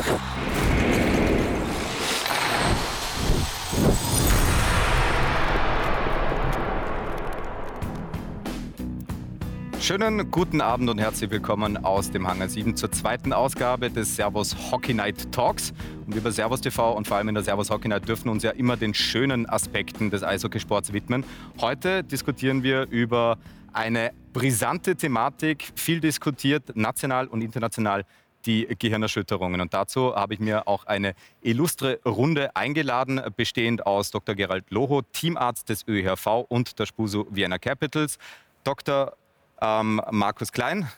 Schönen guten Abend und herzlich willkommen aus dem Hangar 7 zur zweiten Ausgabe des Servus Hockey Night Talks. Und über Servus TV und vor allem in der Servus Hockey Night dürfen uns ja immer den schönen Aspekten des Eishockeysports widmen. Heute diskutieren wir über eine brisante Thematik, viel diskutiert, national und international, die Gehirnerschütterungen. Und dazu habe ich mir auch eine illustre Runde eingeladen, bestehend aus Dr. Gerald Loho, Teamarzt des ÖIHV und der SPUSU Vienna Capitals, Dr. Markus Klein,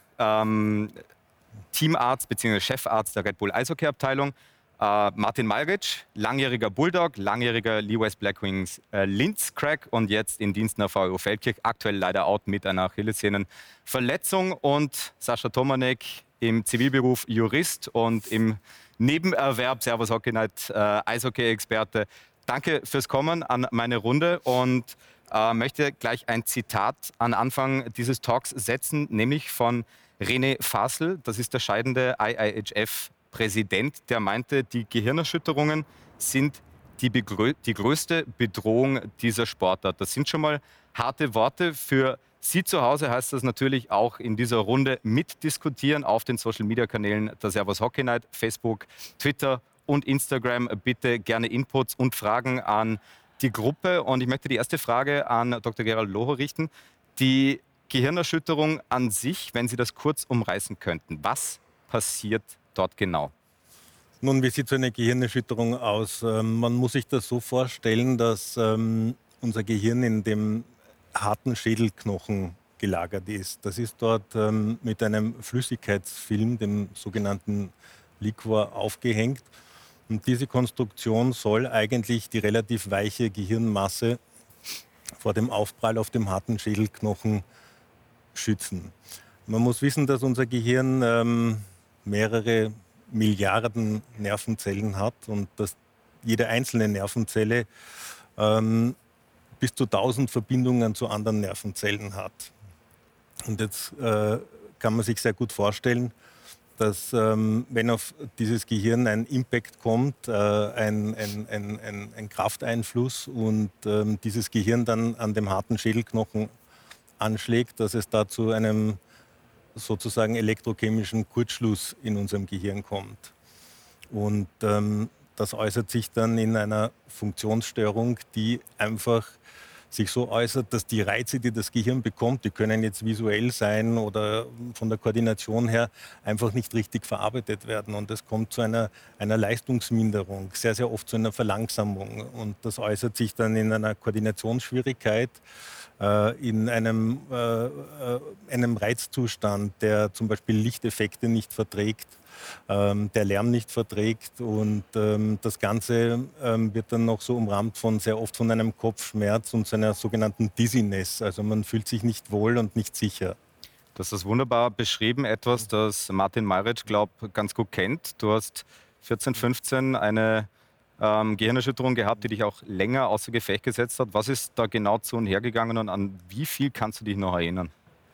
Teamarzt bzw. Chefarzt der Red Bull Eishockey-Abteilung, Martin Malric, langjähriger Bulldog, langjähriger Lee West Blackwings Linz-Crack und jetzt in Dienst der VEO Feldkirch, aktuell leider out mit einer Achillessehnenverletzung, und Sascha Tomanek, im Zivilberuf Jurist und im Nebenerwerb Servus Hockey Night Eishockey-Experte. Danke fürs Kommen an meine Runde und möchte gleich ein Zitat an Anfang dieses Talks setzen, nämlich von René Fasel, das ist der scheidende IIHF-Präsident, der meinte, die Gehirnerschütterungen sind die größte Bedrohung dieser Sportart. Das sind schon mal harte Worte. Für Sie zu Hause heißt das natürlich auch in dieser Runde mitdiskutieren auf den Social-Media-Kanälen der Servus Hockey Night, Facebook, Twitter und Instagram. Bitte gerne Inputs und Fragen an die Gruppe. Und ich möchte die erste Frage an Dr. Gerald Loho richten. Die Gehirnerschütterung an sich, wenn Sie das kurz umreißen könnten, was passiert dort genau? Nun, wie sieht so eine Gehirnerschütterung aus? Man muss sich das so vorstellen, dass unser Gehirn in dem harten Schädelknochen gelagert ist. Das ist dort mit einem Flüssigkeitsfilm, dem sogenannten Liquor, aufgehängt. Und diese Konstruktion soll eigentlich die relativ weiche Gehirnmasse vor dem Aufprall auf dem harten Schädelknochen schützen. Man muss wissen, dass unser Gehirn mehrere Milliarden Nervenzellen hat und dass jede einzelne Nervenzelle bis zu 1000 Verbindungen zu anderen Nervenzellen hat. Und jetzt kann man sich sehr gut vorstellen, dass wenn auf dieses Gehirn ein Impact kommt, ein Krafteinfluss und dieses Gehirn dann an dem harten Schädelknochen anschlägt, dass es da zu einem sozusagen elektrochemischen Kurzschluss in unserem Gehirn kommt. Und das äußert sich dann in einer Funktionsstörung, die einfach sich so äußert, dass die Reize, die das Gehirn bekommt, die können jetzt visuell sein oder von der Koordination her, einfach nicht richtig verarbeitet werden. Und es kommt zu einer Leistungsminderung, sehr, sehr oft zu einer Verlangsamung. Und das äußert sich dann in einer Koordinationsschwierigkeit, in einem Reizzustand, der zum Beispiel Lichteffekte nicht verträgt, der Lärm nicht verträgt, und das Ganze wird dann noch so umrahmt sehr oft von einem Kopfschmerz und so einer sogenannten Dizziness. Also man fühlt sich nicht wohl und nicht sicher. Das ist wunderbar beschrieben, etwas, das Martin Malric, glaube ich, ganz gut kennt. Du hast 14, 15 eine Gehirnerschütterung gehabt, die dich auch länger außer Gefecht gesetzt hat. Was ist da genau zu und her gegangen und an wie viel kannst du dich noch erinnern?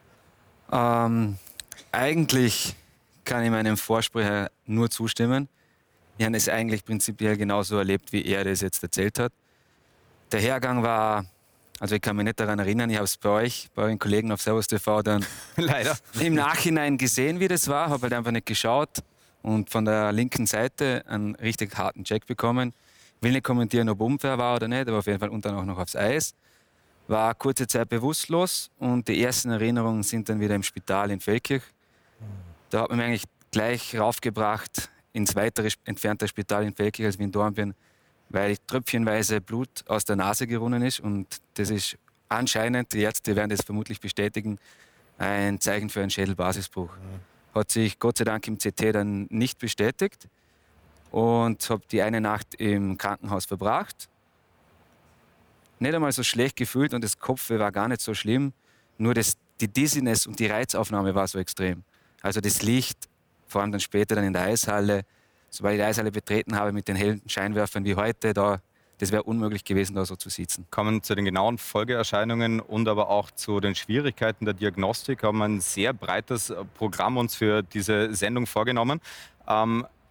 Eigentlich kann ich meinem Vorsprecher nur zustimmen. Ich habe es eigentlich prinzipiell genauso erlebt, wie er das jetzt erzählt hat. Der Hergang war, also ich kann mich nicht daran erinnern, ich habe es bei euren Kollegen auf Servus TV dann leider im Nachhinein gesehen, wie das war, habe halt einfach nicht geschaut und von der linken Seite einen richtig harten Check bekommen. Ich will nicht kommentieren, ob unfair war oder nicht, aber auf jeden Fall unten auch noch aufs Eis. War kurze Zeit bewusstlos und die ersten Erinnerungen sind dann wieder im Spital in Feldkirch. Da hat man mich eigentlich gleich raufgebracht ins weitere entfernte Spital in Feldkirch, als ich in Dorn bin, weil tröpfchenweise Blut aus der Nase gerunnen ist. Und das ist anscheinend, die Ärzte werden das vermutlich bestätigen, ein Zeichen für einen Schädelbasisbruch. Hat sich Gott sei Dank im CT dann nicht bestätigt und habe die eine Nacht im Krankenhaus verbracht. Nicht einmal so schlecht gefühlt und das Kopfweh war gar nicht so schlimm, nur die Dizziness und die Reizaufnahme war so extrem. Also das Licht, vor allem dann später dann in der Eishalle, sobald ich die Eishalle betreten habe mit den hellen Scheinwerfern wie heute, das wäre unmöglich gewesen, da so zu sitzen. Kommen zu den genauen Folgeerscheinungen und aber auch zu den Schwierigkeiten der Diagnostik. Haben wir ein sehr breites Programm uns für diese Sendung vorgenommen.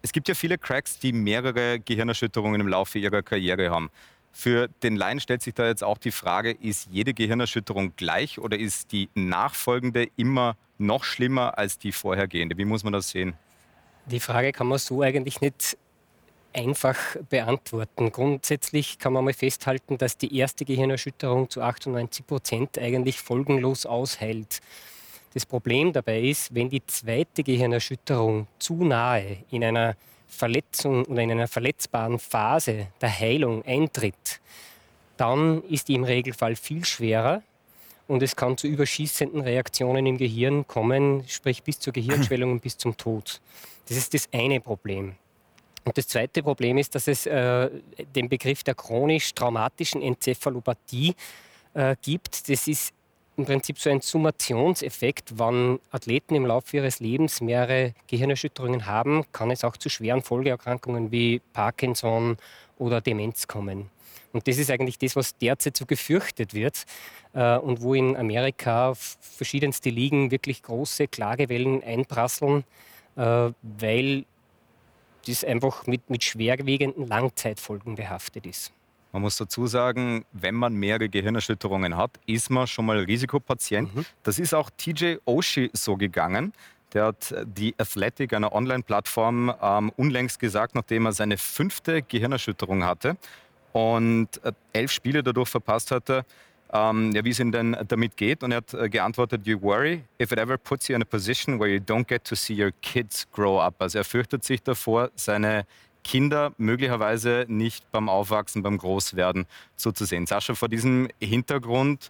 Es gibt ja viele Cracks, die mehrere Gehirnerschütterungen im Laufe ihrer Karriere haben. Für den Laien stellt sich da jetzt auch die Frage, ist jede Gehirnerschütterung gleich oder ist die nachfolgende immer noch schlimmer als die vorhergehende? Wie muss man das sehen? Die Frage kann man so eigentlich nicht einfach beantworten. Grundsätzlich kann man mal festhalten, dass die erste Gehirnerschütterung zu 98% eigentlich folgenlos ausheilt. Das Problem dabei ist, wenn die zweite Gehirnerschütterung zu nahe in einer Verletzung oder in einer verletzbaren Phase der Heilung eintritt, dann ist die im Regelfall viel schwerer und es kann zu überschießenden Reaktionen im Gehirn kommen, sprich bis zur Gehirnschwellung und bis zum Tod. Das ist das eine Problem. Und das zweite Problem ist, dass es den Begriff der chronisch-traumatischen Enzephalopathie gibt. Das ist im Prinzip so ein Summationseffekt. Wenn Athleten im Laufe ihres Lebens mehrere Gehirnerschütterungen haben, kann es auch zu schweren Folgeerkrankungen wie Parkinson oder Demenz kommen. Und das ist eigentlich das, was derzeit so gefürchtet wird und wo in Amerika auf verschiedenste Ligen wirklich große Klagewellen einprasseln, weil das einfach mit schwerwiegenden Langzeitfolgen behaftet ist. Man muss dazu sagen, wenn man mehrere Gehirnerschütterungen hat, ist man schon mal Risikopatient. Das ist auch TJ Oshie so gegangen. Der hat die Athletic, einer Online-Plattform, unlängst gesagt, nachdem er seine 5. Gehirnerschütterung hatte und 11 Spiele dadurch verpasst hatte, wie es ihm denn damit geht. Und er hat geantwortet, "You worry if it ever puts you in a position where you don't get to see your kids grow up." Also er fürchtet sich davor, seine Kinder möglicherweise nicht beim Aufwachsen, beim Großwerden zuzusehen. Sascha, vor diesem Hintergrund,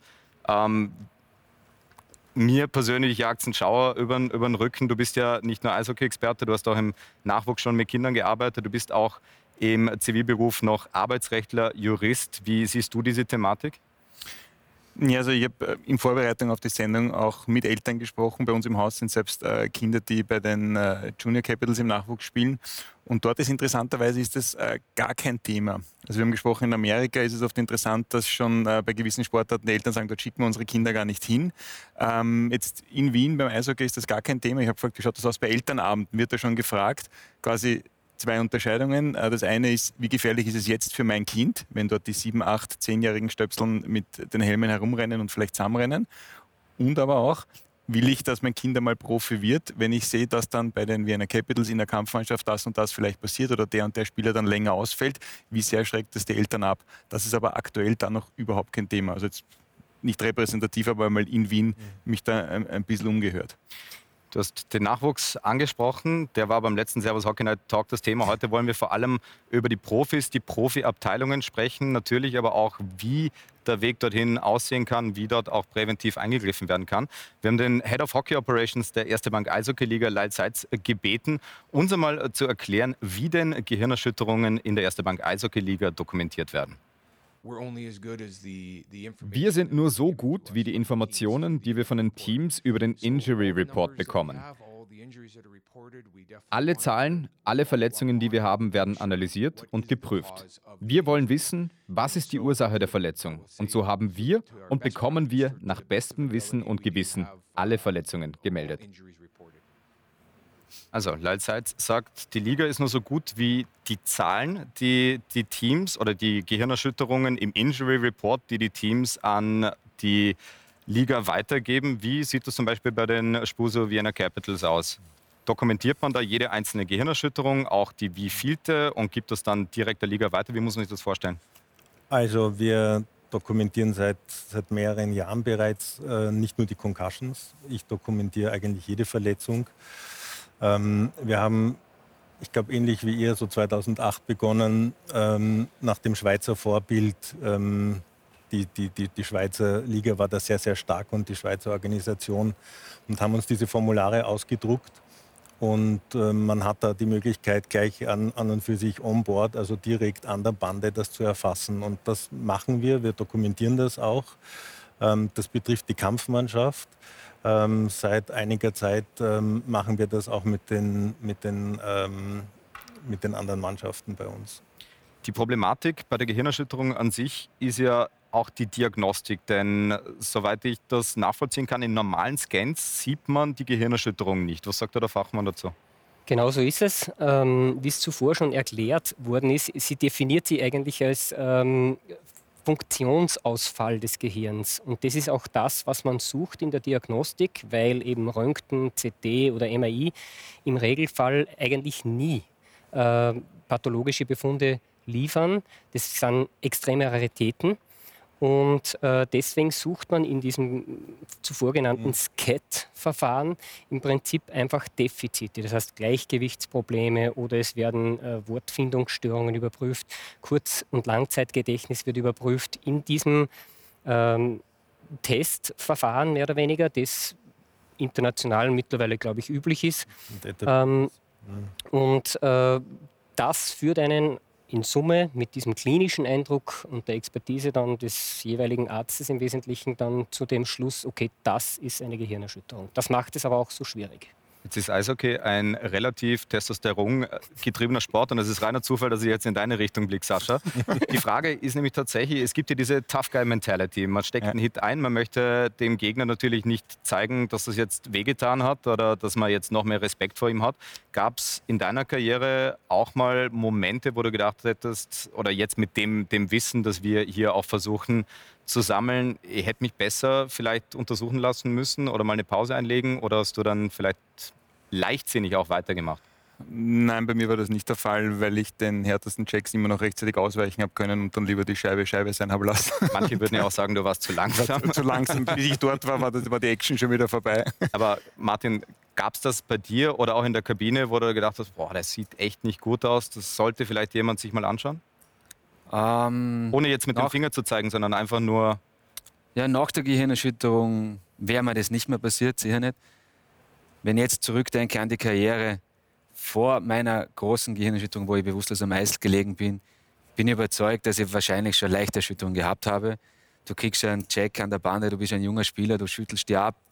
mir persönlich jagt es einen Schauer über den Rücken. Du bist ja nicht nur Eishockey-Experte, du hast auch im Nachwuchs schon mit Kindern gearbeitet. Du bist auch im Zivilberuf noch Arbeitsrechtler, Jurist. Wie siehst du diese Thematik? Ja, also ich habe in Vorbereitung auf die Sendung auch mit Eltern gesprochen. Bei uns im Haus sind selbst Kinder, die bei den Junior Capitals im Nachwuchs spielen. Und dort ist interessanterweise das gar kein Thema. Also wir haben gesprochen, in Amerika ist es oft interessant, dass schon bei gewissen Sportarten die Eltern sagen, dort schicken wir unsere Kinder gar nicht hin. Jetzt in Wien beim Eishockey ist das gar kein Thema. Ich habe gefragt, wie schaut das aus bei Elternabenden? Wird da schon gefragt, quasi 2 Unterscheidungen. Das eine ist, wie gefährlich ist es jetzt für mein Kind, wenn dort die 7-, 8-, 10-jährigen Stöpseln mit den Helmen herumrennen und vielleicht zusammenrennen. Und aber auch, will ich, dass mein Kind einmal Profi wird, wenn ich sehe, dass dann bei den Vienna Capitals in der Kampfmannschaft das und das vielleicht passiert oder der und der Spieler dann länger ausfällt. Wie sehr schreckt das die Eltern ab? Das ist aber aktuell dann noch überhaupt kein Thema. Also jetzt nicht repräsentativ, aber mal in Wien mich da ein bisschen umgehört. Du hast den Nachwuchs angesprochen, der war beim letzten Servus Hockey Night Talk das Thema. Heute wollen wir vor allem über die Profis, die Profiabteilungen sprechen, natürlich aber auch, wie der Weg dorthin aussehen kann, wie dort auch präventiv eingegriffen werden kann. Wir haben den Head of Hockey Operations der Erste Bank Eishockey-Liga, Lyle Seitz, gebeten, uns einmal zu erklären, wie denn Gehirnerschütterungen in der Erste Bank Eishockey-Liga dokumentiert werden. Wir sind nur so gut wie die Informationen, die wir von den Teams über den Injury Report bekommen. Alle Zahlen, alle Verletzungen, die wir haben, werden analysiert und geprüft. Wir wollen wissen, was ist die Ursache der Verletzung. Und so haben wir und bekommen wir nach bestem Wissen und Gewissen alle Verletzungen gemeldet. Also, Lyle Seitz sagt, die Liga ist nur so gut wie die Zahlen, die die Teams oder die Gehirnerschütterungen im Injury Report, die die Teams an die Liga weitergeben. Wie sieht das zum Beispiel bei den Spuso Vienna Capitals aus? Dokumentiert man da jede einzelne Gehirnerschütterung, auch die wievielte, und gibt das dann direkt der Liga weiter? Wie muss man sich das vorstellen? Also wir dokumentieren seit mehreren Jahren bereits nicht nur die Concussions. Ich dokumentiere eigentlich jede Verletzung. Wir haben, ich glaube, ähnlich wie ihr, so 2008 begonnen, nach dem Schweizer Vorbild. Die Schweizer Liga war da sehr, sehr stark und die Schweizer Organisation, und haben uns diese Formulare ausgedruckt. Und man hat da die Möglichkeit, gleich an und für sich on board, also direkt an der Bande, das zu erfassen. Und das machen wir. Wir dokumentieren das auch. Das betrifft die Kampfmannschaft. Seit einiger Zeit machen wir das auch mit den anderen Mannschaften bei uns. Die Problematik bei der Gehirnerschütterung an sich ist ja auch die Diagnostik, denn soweit ich das nachvollziehen kann, in normalen Scans sieht man die Gehirnerschütterung nicht. Was sagt da der Fachmann dazu? Genau so ist es. Wie es zuvor schon erklärt worden ist, sie definiert sie eigentlich als Funktionsausfall des Gehirns. Und das ist auch das, was man sucht in der Diagnostik, weil eben Röntgen, CT oder MRI im Regelfall eigentlich nie pathologische Befunde liefern. Das sind extreme Raritäten. Und deswegen sucht man in diesem zuvor genannten SCAT-Verfahren im Prinzip einfach Defizite, das heißt Gleichgewichtsprobleme oder es werden Wortfindungsstörungen überprüft, Kurz- und Langzeitgedächtnis wird überprüft in diesem Testverfahren mehr oder weniger, das international mittlerweile, glaube ich, üblich ist. Das führt einen in Summe mit diesem klinischen Eindruck und der Expertise dann des jeweiligen Arztes im Wesentlichen dann zu dem Schluss, okay, das ist eine Gehirnerschütterung. Das macht es aber auch so schwierig. Jetzt ist Eishockey ein relativ testosterongetriebener Sport und es ist reiner Zufall, dass ich jetzt in deine Richtung blicke, Sascha. Die Frage ist nämlich tatsächlich, es gibt ja diese Tough-Guy-Mentality. Man steckt einen Hit ein, man möchte dem Gegner natürlich nicht zeigen, dass es jetzt wehgetan hat oder dass man jetzt noch mehr Respekt vor ihm hat. Gab es in deiner Karriere auch mal Momente, wo du gedacht hättest, oder jetzt mit dem Wissen, das wir hier auch versuchen zu sammeln, ich hätte mich besser vielleicht untersuchen lassen müssen oder mal eine Pause einlegen, oder hast du dann vielleicht leichtsinnig auch weitergemacht? Nein, bei mir war das nicht der Fall, weil ich den härtesten Checks immer noch rechtzeitig ausweichen habe können und dann lieber die Scheibe sein habe lassen. Manche würden ja auch sagen, du warst zu langsam. Zu langsam, bis ich dort war die Action schon wieder vorbei. Aber Martin, gab es das bei dir oder auch in der Kabine, wo du gedacht hast, boah, das sieht echt nicht gut aus, das sollte vielleicht jemand sich mal anschauen? Ohne jetzt mit dem Finger zu zeigen, sondern einfach nur... Ja, nach der Gehirnerschütterung wäre mir das nicht mehr passiert, sicher nicht. Wenn ich jetzt zurückdenke an die Karriere vor meiner großen Gehirnerschütterung, wo ich bewusstlos am Eis gelegen bin, bin ich überzeugt, dass ich wahrscheinlich schon leichte Erschütterung gehabt habe. Du kriegst einen Check an der Bande, du bist ein junger Spieler, du schüttelst dir ab.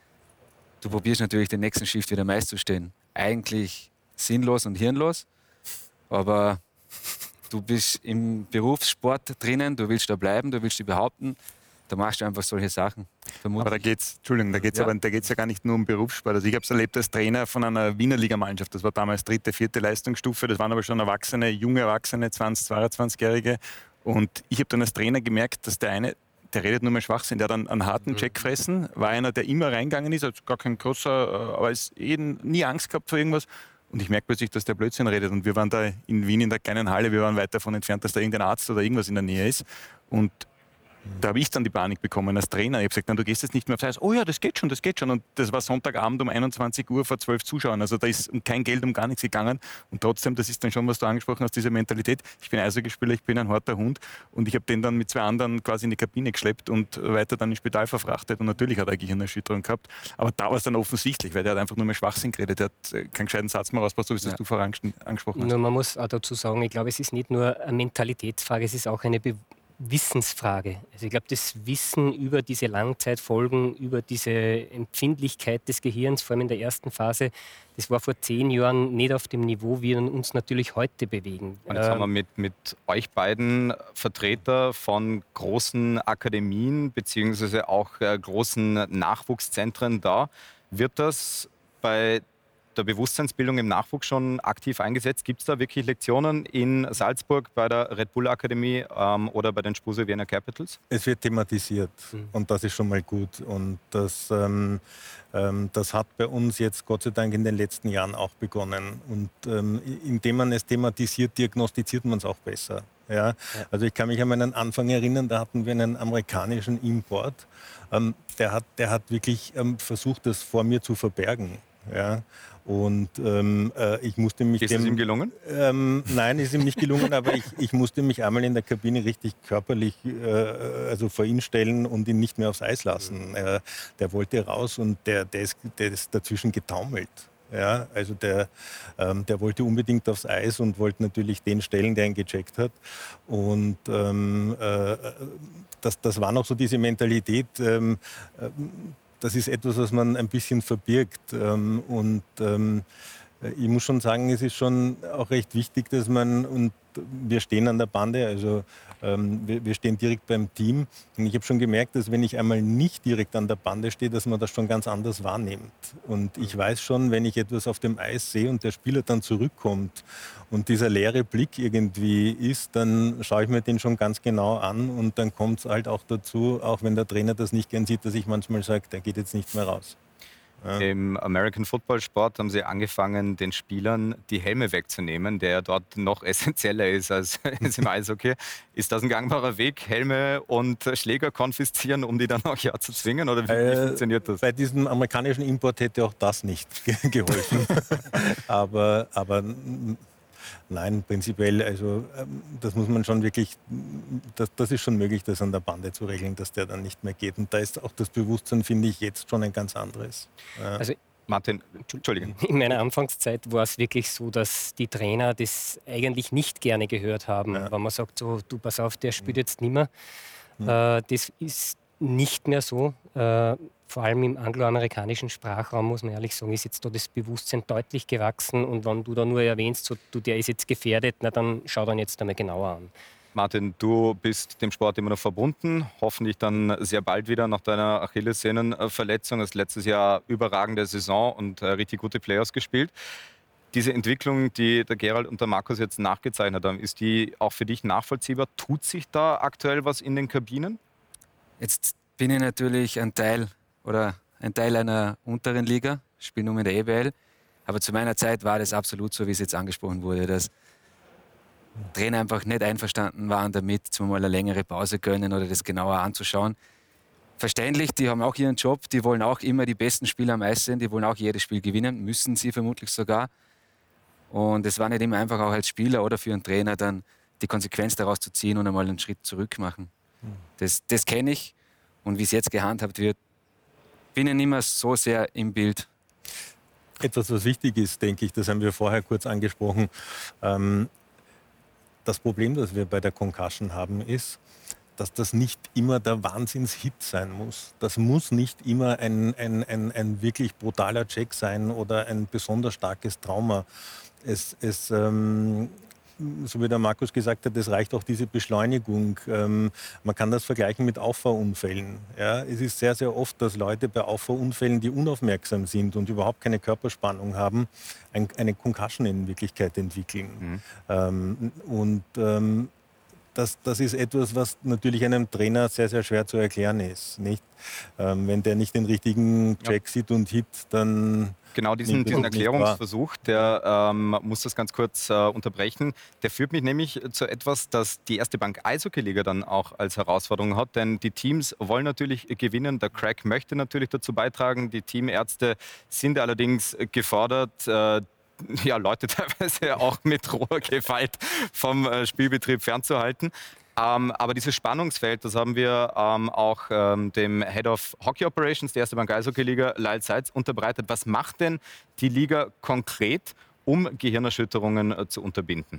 Du probierst natürlich den nächsten Shift wieder am Eis zu stehen. Eigentlich sinnlos und hirnlos, aber du bist im Berufssport drinnen, du willst da bleiben, du willst dich behaupten, da machst du einfach solche Sachen. Aber da geht es ja gar nicht nur um Berufssport. Also ich habe es erlebt als Trainer von einer Wiener Ligamannschaft. Das war damals 3., 4. Leistungsstufe. Das waren aber schon Erwachsene, junge Erwachsene, 20-, 22-Jährige. Und ich habe dann als Trainer gemerkt, dass der eine, der redet nur mehr Schwachsinn, der hat einen harten Check gefressen, war einer, der immer reingegangen ist, also gar kein großer, aber ist nie Angst gehabt vor irgendwas. Und ich merke plötzlich, dass der Blödsinn redet. Und wir waren da in Wien in der kleinen Halle, wir waren weit davon entfernt, dass da irgendein Arzt oder irgendwas in der Nähe ist. Und da habe ich dann die Panik bekommen als Trainer. Ich habe gesagt, nein, du gehst jetzt nicht mehr aufs Eis. Oh ja, das geht schon, das geht schon. Und das war Sonntagabend um 21 Uhr vor 12 Zuschauern. Also da ist um kein Geld, um gar nichts gegangen. Und trotzdem, das ist dann schon, was du angesprochen hast, diese Mentalität. Ich bin Eishockeyspieler, ich bin ein harter Hund. Und ich habe den dann mit 2 anderen quasi in die Kabine geschleppt und weiter dann ins Spital verfrachtet. Und natürlich hat er Gehirnerschütterung gehabt. Aber da war es dann offensichtlich, weil der hat einfach nur mehr Schwachsinn geredet. Der hat keinen gescheiten Satz mehr rausgebracht, so wie das du vorher angesprochen hast. Nur man muss auch dazu sagen, ich glaube, es ist nicht nur eine Mentalitätsfrage, es ist auch eine Wissensfrage. Also ich glaube, das Wissen über diese Langzeitfolgen, über diese Empfindlichkeit des Gehirns, vor allem in der ersten Phase, das war vor 10 Jahren nicht auf dem Niveau, wie wir uns natürlich heute bewegen. Und jetzt haben wir mit euch beiden Vertreter von großen Akademien beziehungsweise auch großen Nachwuchszentren da. Wird das bei der Bewusstseinsbildung im Nachwuchs schon aktiv eingesetzt? Gibt es da wirklich Lektionen in Salzburg bei der Red Bull Akademie oder bei den Spuse Vienna Capitals? Es wird thematisiert und das ist schon mal gut. Und das hat bei uns jetzt Gott sei Dank in den letzten Jahren auch begonnen. Und indem man es thematisiert, diagnostiziert man es auch besser. Ja? Also ich kann mich an meinen Anfang erinnern, da hatten wir einen amerikanischen Import. Der hat wirklich versucht, das vor mir zu verbergen. Ja, und ich musste mich... Ist es ihm gelungen? Nein, ist ihm nicht gelungen, aber ich musste mich einmal in der Kabine richtig körperlich also vor ihn stellen und ihn nicht mehr aufs Eis lassen. Der wollte raus und der ist dazwischen getaumelt. Ja, also der wollte unbedingt aufs Eis und wollte natürlich den stellen, der ihn gecheckt hat. Und das war noch so diese Mentalität... das ist etwas, was man ein bisschen verbirgt. Ich muss schon sagen, es ist schon auch recht wichtig, dass und wir stehen an der Bande, also wir stehen direkt beim Team. Und ich habe schon gemerkt, dass wenn ich einmal nicht direkt an der Bande stehe, dass man das schon ganz anders wahrnimmt. Und ich weiß schon, wenn ich etwas auf dem Eis sehe und der Spieler dann zurückkommt und dieser leere Blick irgendwie ist, dann schaue ich mir den schon ganz genau an und dann kommt es halt auch dazu, auch wenn der Trainer das nicht gern sieht, dass ich manchmal sage, der geht jetzt nicht mehr raus. Ja. Im American Football Sport haben sie angefangen, den Spielern die Helme wegzunehmen, der dort noch essentieller ist als im Eishockey. Ist das ein gangbarer Weg, Helme und Schläger konfiszieren, um die dann auch zu zwingen? Oder wie funktioniert das? Bei diesem amerikanischen Import hätte auch das nicht geholfen. aber nein, prinzipiell, also das muss man schon wirklich, das ist schon möglich, das an der Bande zu regeln, dass der dann nicht mehr geht. Und da ist auch das Bewusstsein, finde ich, jetzt schon ein ganz anderes. Also Martin, Entschuldigung. in meiner Anfangszeit war es wirklich so, dass die Trainer das eigentlich nicht gerne gehört haben. Wenn man sagt, so, du pass auf, der spielt jetzt nicht mehr. Das ist nicht mehr so. Vor allem im angloamerikanischen Sprachraum, muss man ehrlich sagen, ist jetzt da das Bewusstsein deutlich gewachsen. Und wenn du da nur erwähnst, so, du, der ist jetzt gefährdet, na dann schau dann jetzt einmal genauer an. Martin, du bist dem Sport immer noch verbunden, hoffentlich dann sehr bald wieder nach deiner Achillessehnenverletzung. Du hast letztes Jahr überragende Saison und richtig gute Playoffs gespielt. Diese Entwicklung, die der Gerald und der Markus jetzt nachgezeichnet haben, ist die auch für dich nachvollziehbar? Tut sich da aktuell was in den Kabinen? Jetzt bin ich natürlich ein Teil einer unteren Liga, spiele nur in der EBL. Aber zu meiner Zeit war das absolut so, wie es jetzt angesprochen wurde, dass Trainer einfach nicht einverstanden waren damit, zum mal eine längere Pause gönnen oder das genauer anzuschauen. Verständlich, die haben auch ihren Job, die wollen auch immer die besten Spieler am Eis sehen, die wollen auch jedes Spiel gewinnen, müssen sie vermutlich sogar. Und es war nicht immer einfach auch als Spieler oder für einen Trainer dann die Konsequenz daraus zu ziehen und einmal einen Schritt zurück machen. Das kenne ich. Und wie es jetzt gehandhabt wird, bin ich nicht mehr so sehr im Bild. Etwas, was wichtig ist, denke ich, das haben wir vorher kurz angesprochen. Das Problem, das wir bei der Concussion haben, ist, dass das nicht immer der Wahnsinnshit sein muss. Das muss nicht immer ein wirklich brutaler Check sein oder ein besonders starkes Trauma. So wie der Markus gesagt hat, es reicht auch diese Beschleunigung. Man kann das vergleichen mit Auffahrunfällen. Ja, es ist sehr, sehr oft, dass Leute bei Auffahrunfällen, die unaufmerksam sind und überhaupt keine Körperspannung haben, eine Concussion in Wirklichkeit entwickeln. Das ist etwas, was natürlich einem Trainer sehr, sehr schwer zu erklären ist. Nicht? Wenn der nicht den richtigen Check sieht und Hit, dann... Genau, diesen Erklärungsversuch, der muss das ganz kurz unterbrechen. Der führt mich nämlich zu etwas, das die erste Bank Eishockey-Liga dann auch als Herausforderung hat. Denn die Teams wollen natürlich gewinnen. Der Crack möchte natürlich dazu beitragen. Die Teamärzte sind allerdings gefordert, Leute teilweise auch mit roher Gewalt vom Spielbetrieb fernzuhalten. Aber dieses Spannungsfeld, das haben wir auch dem Head of Hockey Operations der erste Bank Eishockey-Liga, Lyle Seitz, unterbreitet. Was macht denn die Liga konkret, um Gehirnerschütterungen zu unterbinden?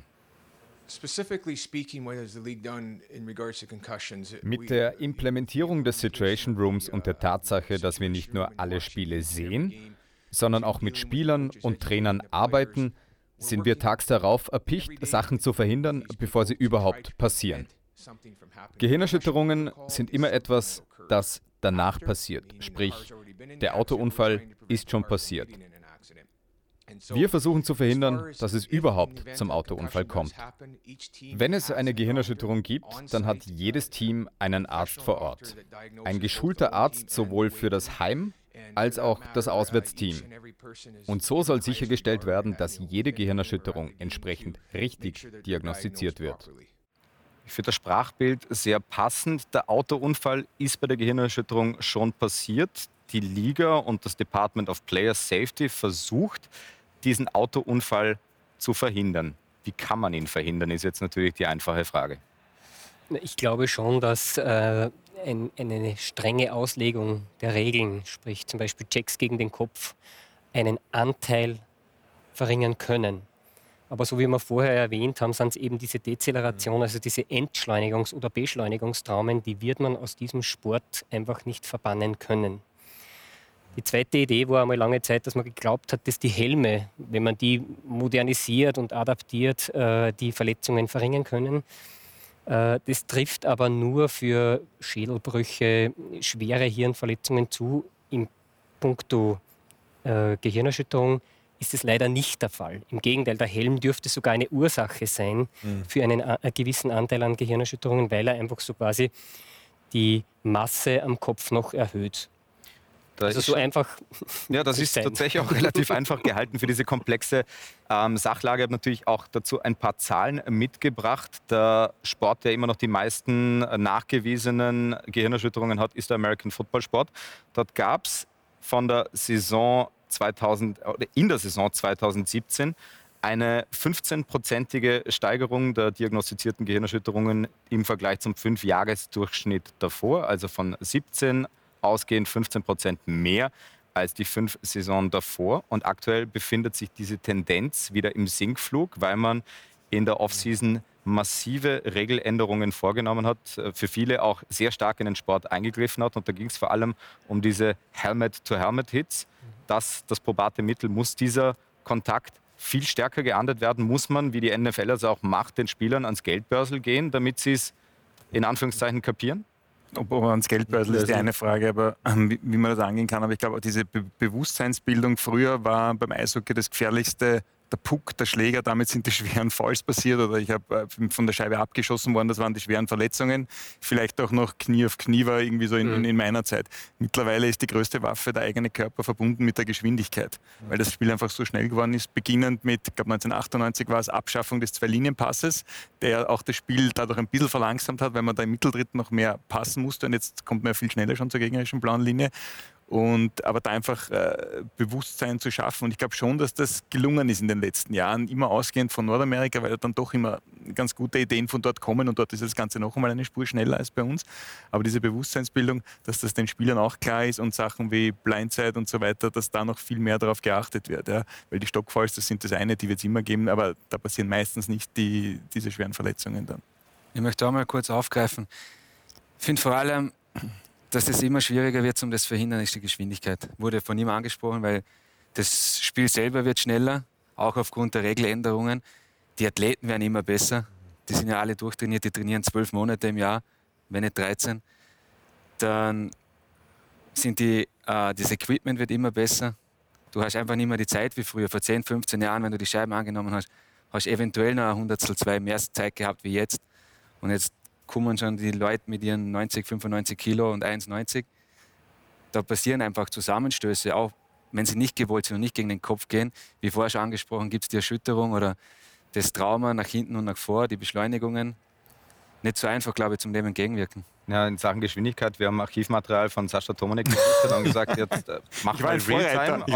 Mit der Implementierung des Situation Rooms und der Tatsache, dass wir nicht nur alle Spiele sehen, sondern auch mit Spielern und Trainern arbeiten, sind wir tags darauf erpicht, Sachen zu verhindern, bevor sie überhaupt passieren. Gehirnerschütterungen sind immer etwas, das danach passiert. Sprich, der Autounfall ist schon passiert. Wir versuchen zu verhindern, dass es überhaupt zum Autounfall kommt. Wenn es eine Gehirnerschütterung gibt, dann hat jedes Team einen Arzt vor Ort. Ein geschulter Arzt sowohl für das Heim- als auch das Auswärtsteam. Und so soll sichergestellt werden, dass jede Gehirnerschütterung entsprechend richtig diagnostiziert wird. Ich finde das Sprachbild sehr passend. Der Autounfall ist bei der Gehirnerschütterung schon passiert. Die Liga und das Department of Player Safety versucht, diesen Autounfall zu verhindern. Wie kann man ihn verhindern, ist jetzt natürlich die einfache Frage. Ich glaube schon, dass eine strenge Auslegung der Regeln, sprich zum Beispiel Checks gegen den Kopf, einen Anteil verringern können. Aber so wie wir vorher erwähnt haben, sind es eben diese Dezeleration, also diese Entschleunigungs- oder Beschleunigungstraumen, die wird man aus diesem Sport einfach nicht verbannen können. Die zweite Idee war einmal lange Zeit, dass man geglaubt hat, dass die Helme, wenn man die modernisiert und adaptiert, die Verletzungen verringern können. Das trifft aber nur für Schädelbrüche, schwere Hirnverletzungen zu. In puncto Gehirnerschütterung ist es leider nicht der Fall. Im Gegenteil, der Helm dürfte sogar eine Ursache sein für einen gewissen Anteil an Gehirnerschütterungen, weil er einfach so quasi die Masse am Kopf noch erhöht. Das so einfach. Ja, das ist tatsächlich auch relativ einfach gehalten für diese komplexe Sachlage. Ich habe natürlich auch dazu ein paar Zahlen mitgebracht. Der Sport, der immer noch die meisten nachgewiesenen Gehirnerschütterungen hat, ist der American Football Sport. Dort gab es in der Saison 2017 eine 15-prozentige Steigerung der diagnostizierten Gehirnerschütterungen im Vergleich zum 5-Jahres-Durchschnitt davor, also von 17 ausgehend 15% mehr als die 5 Saison davor. Und aktuell befindet sich diese Tendenz wieder im Sinkflug, weil man in der Offseason massive Regeländerungen vorgenommen hat, für viele auch sehr stark in den Sport eingegriffen hat. Und da ging es vor allem um diese Helmet-to-Helmet-Hits. Das probate Mittel, muss dieser Kontakt viel stärker geahndet werden, muss man, wie die NFL es auch macht, den Spielern ans Geldbörsel gehen, damit sie es in Anführungszeichen kapieren? Ob ans Geldbörsel ist die eine Frage, aber wie man das angehen kann. Aber ich glaube, diese Bewusstseinsbildung früher war beim Eishockey das Gefährlichste. Der Puck, der Schläger, damit sind die schweren Fouls passiert oder ich habe von der Scheibe abgeschossen worden, das waren die schweren Verletzungen. Vielleicht auch noch Knie auf Knie war irgendwie so in meiner Zeit. Mittlerweile ist die größte Waffe der eigene Körper verbunden mit der Geschwindigkeit, weil das Spiel einfach so schnell geworden ist, beginnend mit, ich glaube 1998 war es Abschaffung des Zwei-Linien-Passes, der auch das Spiel dadurch ein bisschen verlangsamt hat, weil man da im Mitteldritt noch mehr passen musste und jetzt kommt man ja viel schneller schon zur gegnerischen blauen Linie. Aber da einfach Bewusstsein zu schaffen. Und ich glaube schon, dass das gelungen ist in den letzten Jahren, immer ausgehend von Nordamerika, weil dann doch immer ganz gute Ideen von dort kommen und dort ist das Ganze noch einmal eine Spur schneller als bei uns. Aber diese Bewusstseinsbildung, dass das den Spielern auch klar ist und Sachen wie Blindside und so weiter, dass da noch viel mehr darauf geachtet wird. Ja? Weil die Stockfalls, das sind das eine, die wird es immer geben, aber da passieren meistens nicht diese schweren Verletzungen dann. Ich möchte auch mal kurz aufgreifen. Ich finde vor allem, dass es immer schwieriger wird, um das zu verhindern, ist die Geschwindigkeit. Wurde von ihm angesprochen, weil das Spiel selber wird schneller, auch aufgrund der Regeländerungen. Die Athleten werden immer besser. Die sind ja alle durchtrainiert, die trainieren 12 Monate im Jahr, wenn nicht 13. Dann sind das Equipment wird immer besser. Du hast einfach nicht mehr die Zeit wie früher. Vor 10, 15 Jahren, wenn du die Scheiben angenommen hast, hast du eventuell noch ein Hundertstel, 2 mehr Zeit gehabt wie jetzt. Und jetzt kommen schon die Leute mit ihren 90, 95 Kilo und 1,90. Da passieren einfach Zusammenstöße, auch wenn sie nicht gewollt sind und nicht gegen den Kopf gehen. Wie vorher schon angesprochen, gibt es die Erschütterung oder das Trauma nach hinten und nach vor, die Beschleunigungen. Nicht so einfach, glaube ich, zum dem entgegenwirken. Ja, in Sachen Geschwindigkeit, wir haben Archivmaterial von Sascha Tomanek gesichtet und gesagt, jetzt mach mal Realtime.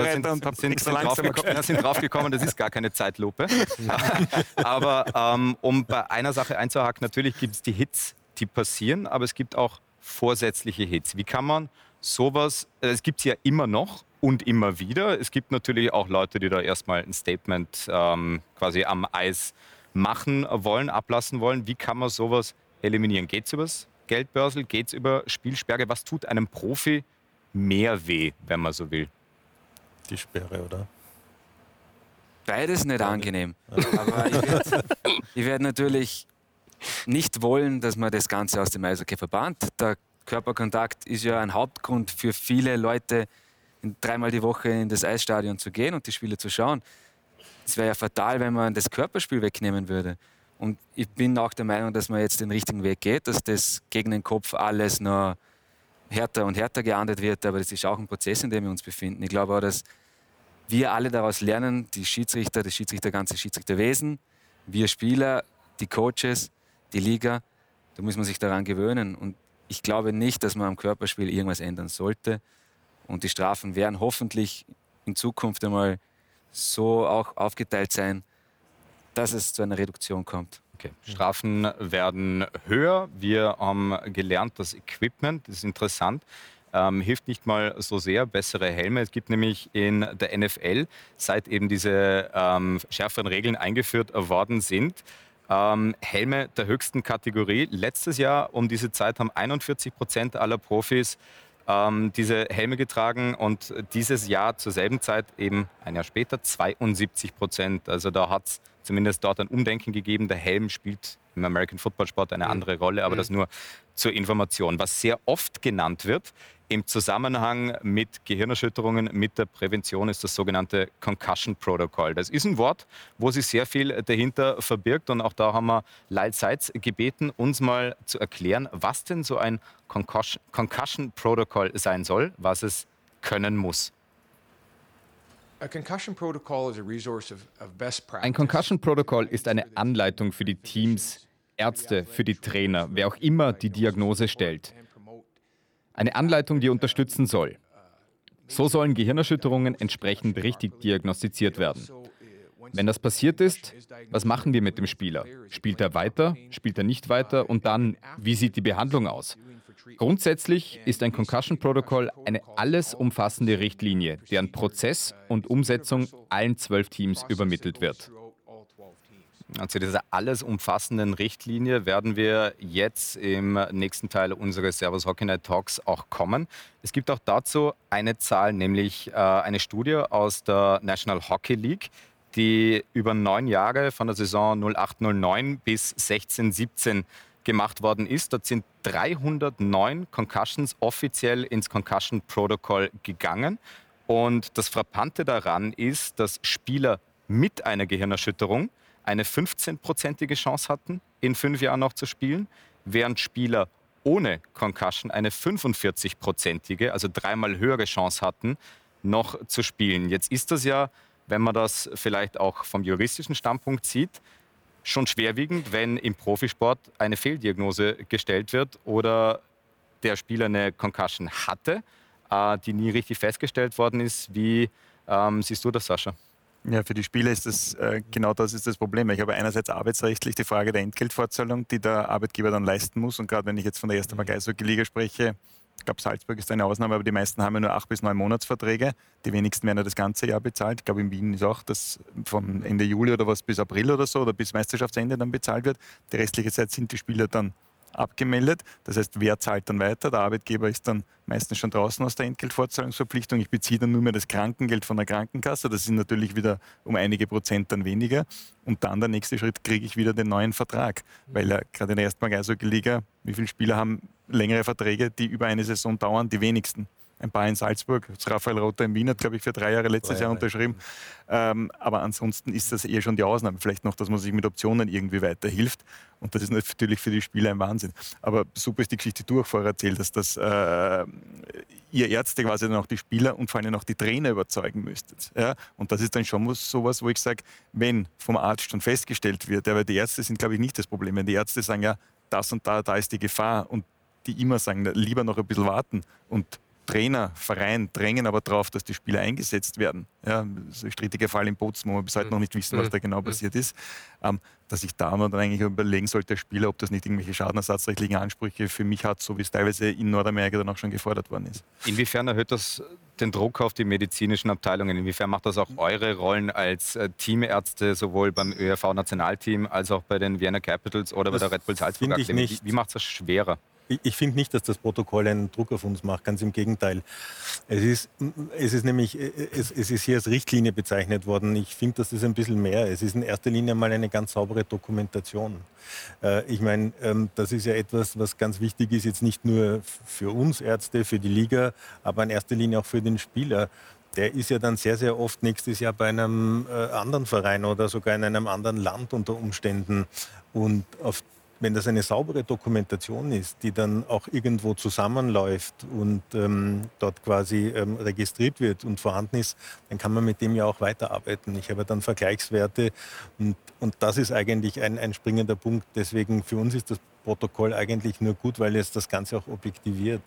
Und sind draufgekommen, das ist gar keine Zeitlupe. Aber um bei einer Sache einzuhaken, natürlich gibt es die Hits, die passieren, aber es gibt auch vorsätzliche Hits. Wie kann man sowas, es gibt es ja immer noch und immer wieder. Es gibt natürlich auch Leute, die da erstmal ein Statement quasi am Eis machen wollen, ablassen wollen. Wie kann man sowas eliminieren? Geht es übers Geldbörsel? Geht es über Spielsperre? Was tut einem Profi mehr weh, wenn man so will? Die Sperre, oder? Beides nicht angenehm. Aber ich werd natürlich nicht wollen, dass man das Ganze aus dem Eishockey verbannt. Der Körperkontakt ist ja ein Hauptgrund für viele Leute, 3-mal die Woche in das Eisstadion zu gehen und die Spiele zu schauen. Es wäre ja fatal, wenn man das Körperspiel wegnehmen würde. Und ich bin auch der Meinung, dass man jetzt den richtigen Weg geht, dass das gegen den Kopf alles noch härter und härter geahndet wird. Aber das ist auch ein Prozess, in dem wir uns befinden. Ich glaube auch, dass wir alle daraus lernen, die Schiedsrichter, das ganze Schiedsrichterwesen, wir Spieler, die Coaches, die Liga, da muss man sich daran gewöhnen. Und ich glaube nicht, dass man am Körperspiel irgendwas ändern sollte. Und die Strafen werden hoffentlich in Zukunft einmal so auch aufgeteilt sein, dass es zu einer Reduktion kommt. Okay. Strafen werden höher. Wir haben gelernt, das Equipment, das ist interessant, hilft nicht mal so sehr, bessere Helme. Es gibt nämlich in der NFL, seit eben diese schärferen Regeln eingeführt worden sind, Helme der höchsten Kategorie. Letztes Jahr um diese Zeit haben 41% aller Profis diese Helme getragen und dieses Jahr zur selben Zeit, eben ein Jahr später, 72%. Also da hat es zumindest dort ein Umdenken gegeben. Der Helm spielt im American Football Sport eine andere Rolle, aber das nur zur Information. Was sehr oft genannt wird im Zusammenhang mit Gehirnerschütterungen, mit der Prävention, ist das sogenannte Concussion Protocol. Das ist ein Wort, wo sich sehr viel dahinter verbirgt, und auch da haben wir Lyle Seitz gebeten, uns mal zu erklären, was denn so ein Concussion Protocol sein soll, was es können muss. Ein Concussion Protocol ist eine Anleitung für die Teams, Ärzte, für die Trainer, wer auch immer die Diagnose stellt. Eine Anleitung, die unterstützen soll. So sollen Gehirnerschütterungen entsprechend richtig diagnostiziert werden. Wenn das passiert ist, was machen wir mit dem Spieler? Spielt er weiter? Spielt er nicht weiter? Und dann, wie sieht die Behandlung aus? Grundsätzlich ist ein Concussion Protocol eine alles umfassende Richtlinie, deren Prozess und Umsetzung allen 12 Teams übermittelt wird. Zu dieser alles umfassenden Richtlinie werden wir jetzt im nächsten Teil unseres Servus Hockey Night Talks auch kommen. Es gibt auch dazu eine Zahl, nämlich eine Studie aus der National Hockey League, die über 9 Jahre von der Saison 08/09 bis 16/17 gemacht worden ist. Dort sind 309 Concussions offiziell ins Concussion Protocol gegangen. Und das Frappante daran ist, dass Spieler mit einer Gehirnerschütterung eine 15-prozentige Chance hatten, in 5 Jahren noch zu spielen, während Spieler ohne Concussion eine 45-prozentige, also 3-mal höhere Chance hatten, noch zu spielen. Jetzt ist das ja, wenn man das vielleicht auch vom juristischen Standpunkt sieht, schon schwerwiegend, wenn im Profisport eine Fehldiagnose gestellt wird oder der Spieler eine Concussion hatte, die nie richtig festgestellt worden ist. Wie siehst du das, Sascha? Ja, für die Spieler ist das genau das ist das Problem. Ich habe einerseits arbeitsrechtlich die Frage der Entgeltfortzahlung, die der Arbeitgeber dann leisten muss. Und gerade wenn ich jetzt von der ersten Eishockey-Liga spreche, ich glaube, Salzburg ist eine Ausnahme, aber die meisten haben ja nur 8 bis 9 Monatsverträge. Die wenigsten werden ja das ganze Jahr bezahlt. Ich glaube, in Wien ist auch das von Ende Juli oder was bis April oder so oder bis Meisterschaftsende dann bezahlt wird. Die restliche Zeit sind die Spieler dann abgemeldet. Das heißt, wer zahlt dann weiter? Der Arbeitgeber ist dann meistens schon draußen aus der Entgeltfortzahlungsverpflichtung. Ich beziehe dann nur mehr das Krankengeld von der Krankenkasse. Das sind natürlich wieder um einige Prozent dann weniger. Und dann der nächste Schritt, kriege ich wieder den neuen Vertrag. Weil gerade in der ersten Eishockey-Liga, wie viele Spieler haben längere Verträge, die über eine Saison dauern? Die wenigsten. Ein paar in Salzburg, Raphael Rother in Wien hat, glaube ich, für 3 Jahre letztes Jahr unterschrieben. Aber ansonsten ist das eher schon die Ausnahme. Vielleicht noch, dass man sich mit Optionen irgendwie weiterhilft. Und das ist natürlich für die Spieler ein Wahnsinn. Aber super ist die Geschichte, die du auch vorher erzählt hast, dass ihr Ärzte quasi dann auch die Spieler und vor allem auch die Trainer überzeugen müsstet. Ja? Und das ist dann schon sowas, wo ich sage, wenn vom Arzt schon festgestellt wird, weil die Ärzte sind, glaube ich, nicht das Problem. Wenn die Ärzte sagen, ja, das und da ist die Gefahr und die immer sagen, lieber noch ein bisschen warten und Trainer, Verein drängen aber darauf, dass die Spieler eingesetzt werden. Ja, so ein strittiger Fall in Bozen, wo wir bis heute noch nicht wissen, was da genau passiert ist. Dass ich da dann eigentlich überlegen sollte, der Spieler, ob das nicht irgendwelche schadenersatzrechtlichen Ansprüche für mich hat, so wie es teilweise in Nordamerika dann auch schon gefordert worden ist. Inwiefern erhöht das den Druck auf die medizinischen Abteilungen? Inwiefern macht das auch eure Rollen als Teamärzte, sowohl beim ÖRV-Nationalteam als auch bei den Vienna Capitals oder bei der Red Bull Salzburg Akademie? Wie macht es das schwerer? Ich finde nicht, dass das Protokoll einen Druck auf uns macht, ganz im Gegenteil. Es ist hier als Richtlinie bezeichnet worden. Ich finde, das ist ein bisschen mehr. Es ist in erster Linie mal eine ganz saubere Dokumentation. Ich meine, das ist ja etwas, was ganz wichtig ist, jetzt nicht nur für uns Ärzte, für die Liga, aber in erster Linie auch für den Spieler. Der ist ja dann sehr, sehr oft nächstes Jahr bei einem anderen Verein oder sogar in einem anderen Land unter Umständen. Und wenn das eine saubere Dokumentation ist, die dann auch irgendwo zusammenläuft und dort quasi registriert wird und vorhanden ist, dann kann man mit dem ja auch weiterarbeiten. Ich habe dann Vergleichswerte und das ist eigentlich ein springender Punkt. Deswegen für uns ist das Protokoll eigentlich nur gut, weil es das Ganze auch objektiviert.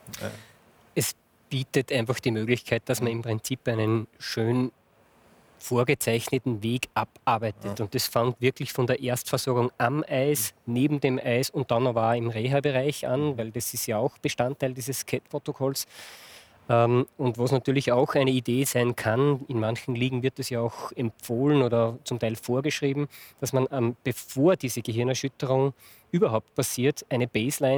Es bietet einfach die Möglichkeit, dass man im Prinzip einen schön vorgezeichneten Weg abarbeitet. Und das fängt wirklich von der Erstversorgung am Eis, neben dem Eis und dann aber auch im Reha-Bereich an, weil das ist ja auch Bestandteil dieses CAT-Protokolls. Und was natürlich auch eine Idee sein kann, in manchen Ligen wird es ja auch empfohlen oder zum Teil vorgeschrieben, dass man, bevor diese Gehirnerschütterung überhaupt passiert, eine Baseline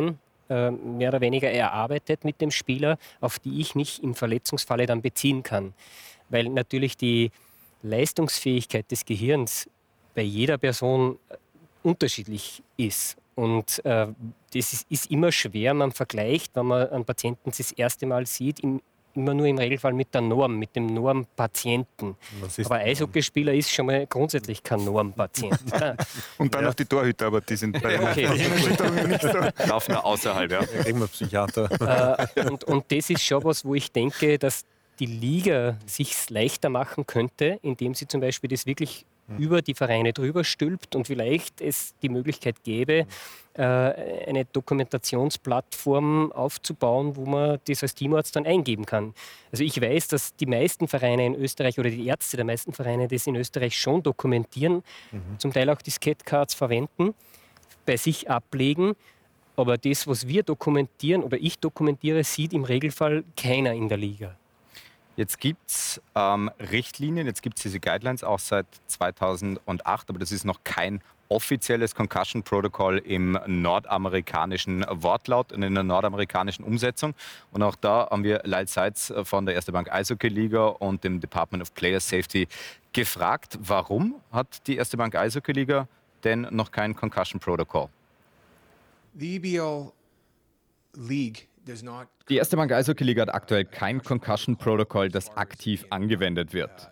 mehr oder weniger erarbeitet mit dem Spieler, auf die ich mich im Verletzungsfalle dann beziehen kann. Weil natürlich die Leistungsfähigkeit des Gehirns bei jeder Person unterschiedlich ist. Und das ist immer schwer, man vergleicht, wenn man einen Patienten das erste Mal sieht, immer nur im Regelfall mit der Norm, mit dem Normpatienten. Aber Eishockeyspieler ist schon mal grundsätzlich kein Normpatient. Und dann noch die Torhüter, aber die sind bei den nicht so. Laufen da außerhalb, ja. Immer Psychiater. Und das ist schon was, wo ich denke, dass die Liga sich leichter machen könnte, indem sie zum Beispiel das wirklich über die Vereine drüber stülpt und vielleicht es die Möglichkeit gäbe, eine Dokumentationsplattform aufzubauen, wo man das als Teamarzt dann eingeben kann. Also ich weiß, dass die meisten Vereine in Österreich oder die Ärzte der meisten Vereine das in Österreich schon dokumentieren, zum Teil auch die Skatcards verwenden, bei sich ablegen. Aber das, was wir dokumentieren oder ich dokumentiere, sieht im Regelfall keiner in der Liga. Jetzt gibt es Richtlinien, jetzt gibt es diese Guidelines auch seit 2008, aber das ist noch kein offizielles Concussion Protocol im nordamerikanischen Wortlaut und in der nordamerikanischen Umsetzung. Und auch da haben wir Lyle Seitz von der Erste Bank Eishockey Liga und dem Department of Player Safety gefragt, warum hat die Erste Bank Eishockey Liga denn noch kein Concussion Protocol? The EBL League does not. Die Erste Bank Eishockey Liga hat aktuell kein Concussion Protocol, das aktiv angewendet wird.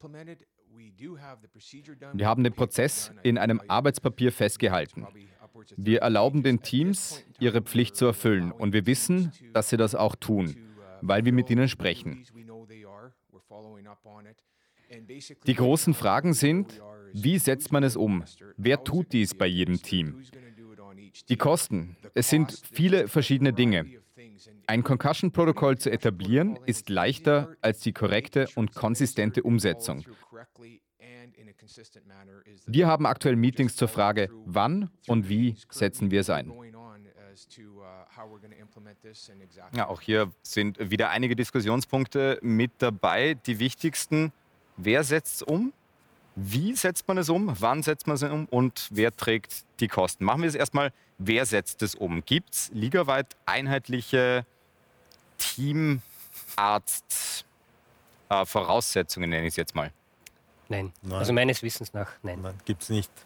Wir haben den Prozess in einem Arbeitspapier festgehalten. Wir erlauben den Teams, ihre Pflicht zu erfüllen und wir wissen, dass sie das auch tun, weil wir mit ihnen sprechen. Die großen Fragen sind, wie setzt man es um? Wer tut dies bei jedem Team? Die Kosten. Es sind viele verschiedene Dinge. Ein Concussion-Protokoll zu etablieren ist leichter als die korrekte und konsistente Umsetzung. Wir haben aktuell Meetings zur Frage, wann und wie setzen wir es ein. Ja, auch hier sind wieder einige Diskussionspunkte mit dabei. Die wichtigsten, wer setzt es um? Wie setzt man es um? Wann setzt man es um? Und wer trägt die Kosten? Machen wir es erstmal, wer setzt es um? Gibt es ligaweit einheitliche Teamarzt-Voraussetzungen, nenne ich es jetzt mal? Nein. Nein. Also meines Wissens nach, nein. Nein, gibt es nicht.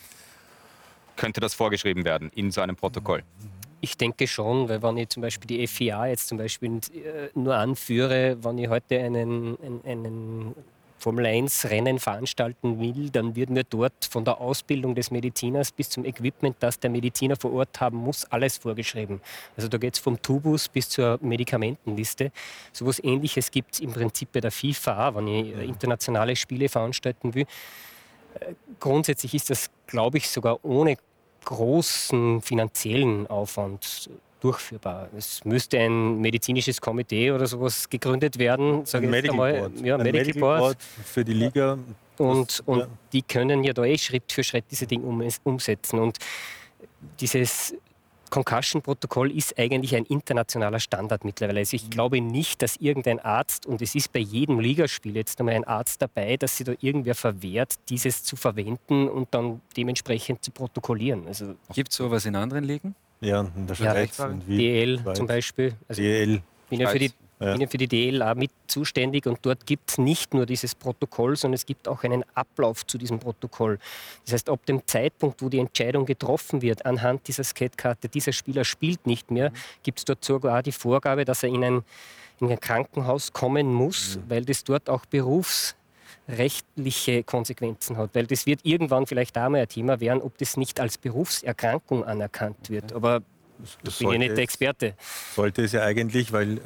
Könnte das vorgeschrieben werden in so einem Protokoll? Ich denke schon, weil wenn ich zum Beispiel die FIA jetzt zum Beispiel nur anführe, wenn ich heute einen Formel-1-Rennen veranstalten will, dann wird mir dort von der Ausbildung des Mediziners bis zum Equipment, das der Mediziner vor Ort haben muss, alles vorgeschrieben. Also da geht es vom Tubus bis zur Medikamentenliste. So etwas Ähnliches gibt es im Prinzip bei der FIFA, wenn ich internationale Spiele veranstalten will. Grundsätzlich ist das, glaube ich, sogar ohne großen finanziellen Aufwand durchführbar. Es müsste ein medizinisches Komitee oder sowas gegründet werden. Ein Medical Board. Ja, ein Medical Board für die Liga. Und die können ja da Schritt für Schritt diese Dinge umsetzen. Und dieses Concussion-Protokoll ist eigentlich ein internationaler Standard mittlerweile. Also ich glaube nicht, dass irgendein Arzt, und es ist bei jedem Ligaspiel jetzt einmal ein Arzt dabei, dass sich da irgendwer verwehrt, dieses zu verwenden und dann dementsprechend zu protokollieren. Also Gibt es sowas in anderen Ligen? Ja, in der Schweiz. und Wien. DL Schweiz. zum Beispiel. Also DL. bin ja für die DL auch mit zuständig und dort gibt es nicht nur dieses Protokoll, sondern es gibt auch einen Ablauf zu diesem Protokoll. Das heißt, ab dem Zeitpunkt, wo die Entscheidung getroffen wird, anhand dieser Skatekarte, dieser Spieler spielt nicht mehr, gibt es dort sogar die Vorgabe, dass er in ein Krankenhaus kommen muss, weil das dort auch berufsrechtliche Konsequenzen hat. Weil das wird irgendwann vielleicht auch mal ein Thema werden, ob das nicht als Berufserkrankung anerkannt wird. Aber ich bin ja nicht der Experte. Sollte es ja eigentlich, weil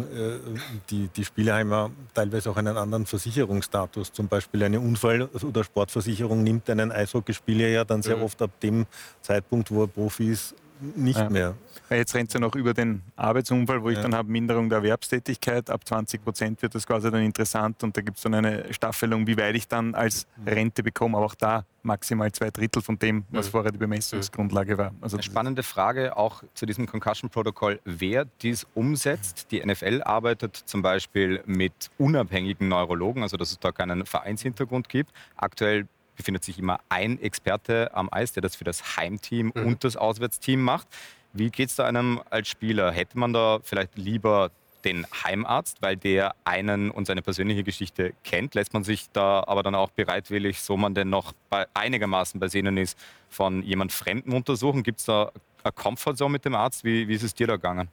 die Spieler haben ja teilweise auch einen anderen Versicherungsstatus. Zum Beispiel eine Unfall- oder Sportversicherung nimmt einen Eishockeyspieler ja dann sehr oft ab dem Zeitpunkt, wo er Profi ist, nicht mehr. Weil jetzt rennt es ja noch über den Arbeitsunfall, wo ich dann habe Minderung der Erwerbstätigkeit. Ab 20% wird das quasi dann interessant und da gibt es dann eine Staffelung, wie weit ich dann als Rente bekomme. Aber auch da maximal 2/3 von dem, was vorher die Bemessungsgrundlage war. Also eine spannende Frage auch zu diesem Concussion-Protokoll, wer dies umsetzt. Die NFL arbeitet zum Beispiel mit unabhängigen Neurologen, also dass es da keinen Vereinshintergrund gibt. Aktuell befindet sich immer ein Experte am Eis, der das für das Heimteam und das Auswärtsteam macht. Wie geht es da einem als Spieler? Hätte man da vielleicht lieber den Heimarzt, weil der einen und seine persönliche Geschichte kennt? Lässt man sich da aber dann auch bereitwillig, so man denn noch einigermaßen bei Sinnen ist, von jemand Fremden untersuchen? Gibt es da eine Comfortzone mit dem Arzt? Wie ist es dir da gegangen?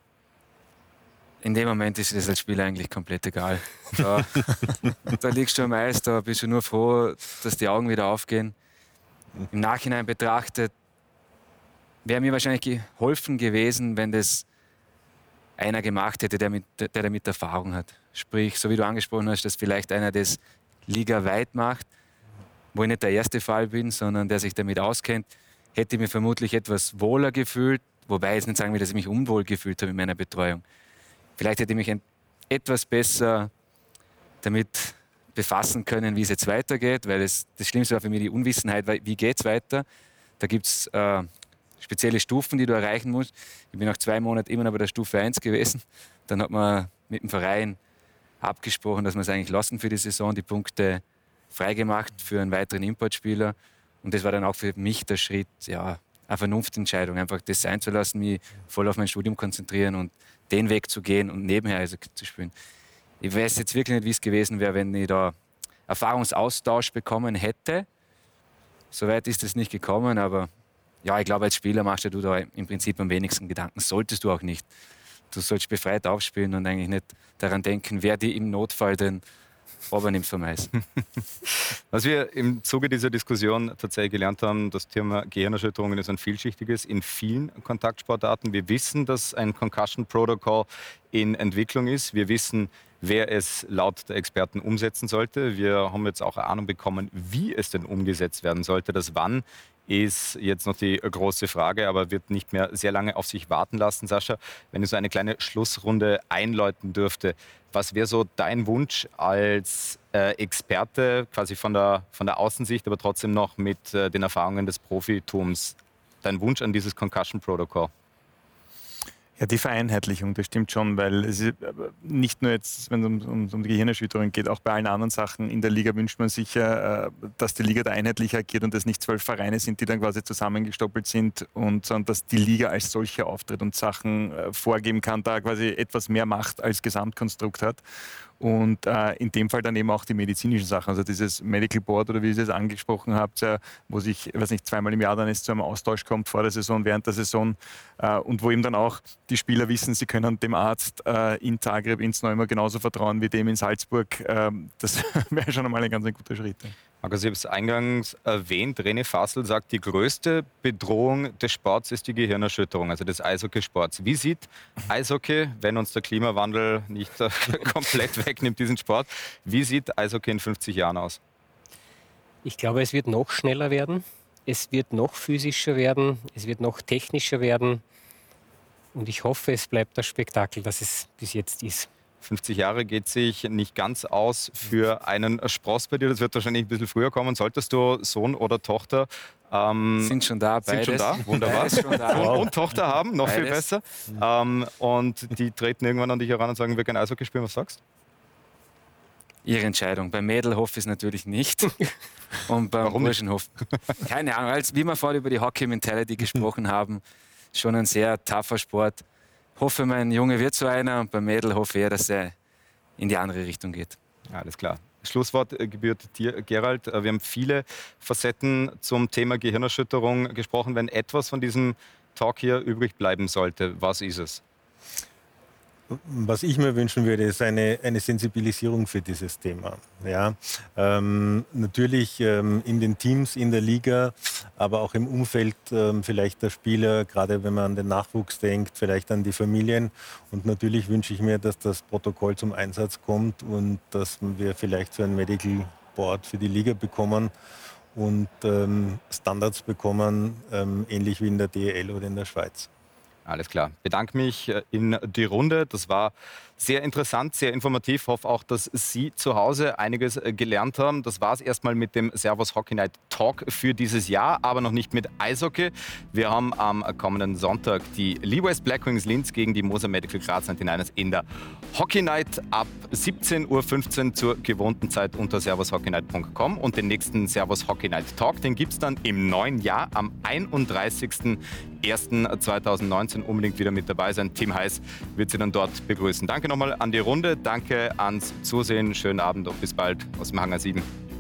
In dem Moment ist das als Spieler eigentlich komplett egal. Da liegst du am Eis, da bist du nur froh, dass die Augen wieder aufgehen. Im Nachhinein betrachtet wäre mir wahrscheinlich geholfen gewesen, wenn das einer gemacht hätte, der damit Erfahrung hat. Sprich, so wie du angesprochen hast, dass vielleicht einer das ligaweit macht, wo ich nicht der erste Fall bin, sondern der sich damit auskennt, hätte ich mich vermutlich etwas wohler gefühlt, wobei ich jetzt nicht sagen will, dass ich mich unwohl gefühlt habe in meiner Betreuung. Vielleicht hätte ich mich etwas besser damit befassen können, wie es jetzt weitergeht, weil das Schlimmste war für mich die Unwissenheit, wie geht es weiter. Da gibt es spezielle Stufen, die du erreichen musst. Ich bin nach 2 Monaten immer noch bei der Stufe 1 gewesen. Dann hat man mit dem Verein abgesprochen, dass wir es eigentlich lassen für die Saison, die Punkte freigemacht für einen weiteren Importspieler. Und das war dann auch für mich der Schritt, ja, eine Vernunftentscheidung, einfach das sein zu lassen, mich voll auf mein Studium konzentrieren und den Weg zu gehen und nebenher Eishockey zu spielen. Ich weiß jetzt wirklich nicht, wie es gewesen wäre, wenn ich da Erfahrungsaustausch bekommen hätte. Soweit ist es nicht gekommen, aber ja, ich glaube, als Spieler machst du da im Prinzip am wenigsten Gedanken. Solltest du auch nicht. Du sollst befreit aufspielen und eigentlich nicht daran denken, wer dir im Notfall den nimmt vom Eis. Was wir im Zuge dieser Diskussion tatsächlich gelernt haben, das Thema Gehirnerschütterungen ist ein vielschichtiges in vielen Kontaktsportarten. Wir wissen, dass ein Concussion Protocol in Entwicklung ist. Wir wissen, wer es laut der Experten umsetzen sollte. Wir haben jetzt auch eine Ahnung bekommen, wie es denn umgesetzt werden sollte. Das Wann ist jetzt noch die große Frage, aber wird nicht mehr sehr lange auf sich warten lassen. Sascha, wenn ich so eine kleine Schlussrunde einläuten dürfte, was wäre so dein Wunsch als Experte, quasi von der Außensicht, aber trotzdem noch mit den Erfahrungen des Profitums? Dein Wunsch an dieses Concussion Protocol? Ja, die Vereinheitlichung, das stimmt schon, weil es ist nicht nur jetzt, wenn es um die Gehirnerschütterung geht, auch bei allen anderen Sachen in der Liga wünscht man sich ja, dass die Liga da einheitlich agiert und es nicht 12 Vereine sind, die dann quasi zusammengestoppelt sind, sondern dass die Liga als solche auftritt und Sachen vorgeben kann, da quasi etwas mehr Macht als Gesamtkonstrukt hat. Und in dem Fall dann eben auch die medizinischen Sachen, also dieses Medical Board oder wie ihr es angesprochen habt, wo sich, weiß nicht, 2-mal im Jahr dann es zu einem Austausch kommt vor der Saison, während der Saison und wo eben dann auch die Spieler wissen, sie können dem Arzt in Zagreb, in Znojmo genauso vertrauen wie dem in Salzburg. Das wäre schon einmal ein ganz guter Schritt. Markus, ich habe es eingangs erwähnt, René Fassel sagt, die größte Bedrohung des Sports ist die Gehirnerschütterung, also des Eishockeysports. Wie sieht Eishockey, wenn uns der Klimawandel nicht komplett wegnimmt, diesen Sport, wie sieht Eishockey in 50 Jahren aus? Ich glaube, es wird noch schneller werden, es wird noch physischer werden, es wird noch technischer werden und ich hoffe, es bleibt das Spektakel, das es bis jetzt ist. 50 Jahre geht sich nicht ganz aus für einen Spross bei dir. Das wird wahrscheinlich ein bisschen früher kommen. Solltest du Sohn oder Tochter sind schon da, beides. Sind schon da, wunderbar. Schon da. Wow. Und Tochter haben, noch beides. Viel besser. Und die treten irgendwann an dich heran und sagen, wir können Eishockey spielen. Was sagst du? Ihre Entscheidung. Beim Mädel hoffe ich es natürlich nicht. Und beim Burschen hoffe ich. Keine Ahnung. Als wie wir vorhin über die Hockey-Mentality gesprochen haben, schon ein sehr tougher Sport. Hoffe, mein Junge wird so einer und beim Mädel hoffe ich, dass er in die andere Richtung geht. Alles klar. Schlusswort gebührt dir, Gerald. Wir haben viele Facetten zum Thema Gehirnerschütterung gesprochen. Wenn etwas von diesem Talk hier übrig bleiben sollte, was ist es? Was ich mir wünschen würde, ist eine Sensibilisierung für dieses Thema. Ja, natürlich in den Teams, in der Liga, aber auch im Umfeld vielleicht der Spieler, gerade wenn man an den Nachwuchs denkt, vielleicht an die Familien. Und natürlich wünsche ich mir, dass das Protokoll zum Einsatz kommt und dass wir vielleicht so ein Medical Board für die Liga bekommen und Standards bekommen, ähnlich wie in der DEL oder in der Schweiz. Alles klar. Bedanke mich in die Runde. Das war sehr interessant, sehr informativ. Ich hoffe auch, dass Sie zu Hause einiges gelernt haben. Das war es erstmal mit dem Servus Hockey Night Talk für dieses Jahr, aber noch nicht mit Eishockey. Wir haben am kommenden Sonntag die Lee West Blackwings Linz gegen die Moser Medical Graz 99ers in der Hockey Night ab 17:15 Uhr zur gewohnten Zeit unter servushockeynight.com. Und den nächsten Servus Hockey Night Talk, den gibt es dann im neuen Jahr am 31.01.2019. U19 unbedingt wieder mit dabei sein. Team Heiß wird Sie dann dort begrüßen. Danke nochmal an die Runde, danke ans Zusehen, schönen Abend und bis bald aus dem Hangar 7.